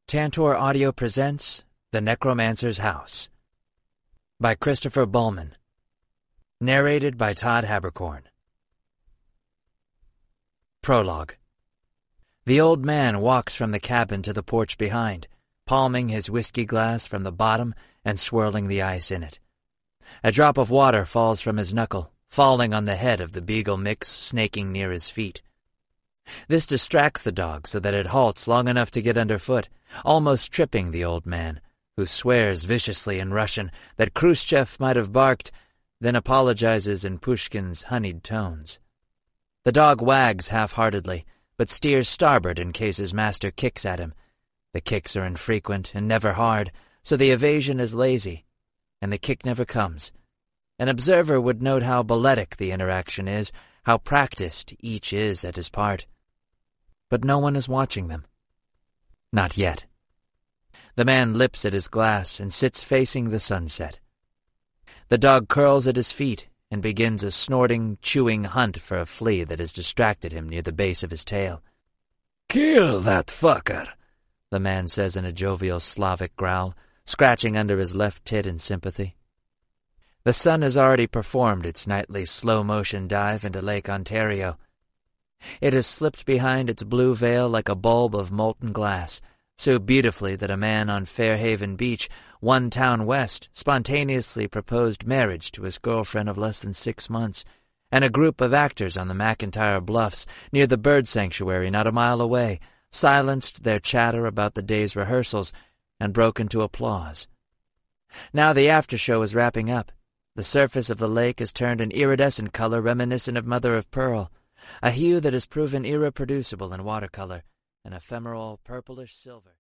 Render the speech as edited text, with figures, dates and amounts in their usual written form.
Tantor Audio presents The Necromancer's House by Christopher Bullman. Narrated by Todd Habercorn. Prologue. The old man walks from the cabin to the porch behind, palming his whiskey glass from the bottom and swirling the ice in it. A drop of water falls from his knuckle, falling on the head of the beagle mix snaking near his feet. This distracts the dog so that it halts long enough to get underfoot, almost tripping the old man, who swears viciously in Russian that Khrushchev might have barked, then apologizes in Pushkin's honeyed tones. The dog wags half-heartedly, but steers starboard in case his master kicks at him. The kicks are infrequent and never hard, so the evasion is lazy, and the kick never comes. An observer would note how balletic the interaction is, how practiced each is at his part. But no one is watching them. Not yet. The man lips at his glass and sits facing the sunset. The dog curls at his feet and begins a snorting, chewing hunt for a flea that has distracted him near the base of his tail. "Kill that fucker," the man says in a jovial Slavic growl, scratching under his left tit in sympathy. The sun has already performed its nightly slow-motion dive into Lake Ontario. It has slipped behind its blue veil like a bulb of molten glass, so beautifully that a man on Fairhaven Beach, one town west, spontaneously proposed marriage to his girlfriend of less than 6 months, and a group of actors on the McIntyre Bluffs, near the bird sanctuary not a mile away, silenced their chatter about the day's rehearsals and broke into applause. Now the after-show is wrapping up. The surface of the lake has turned an iridescent color reminiscent of mother-of-pearl, a hue that has proven irreproducible in watercolor, an ephemeral purplish silver.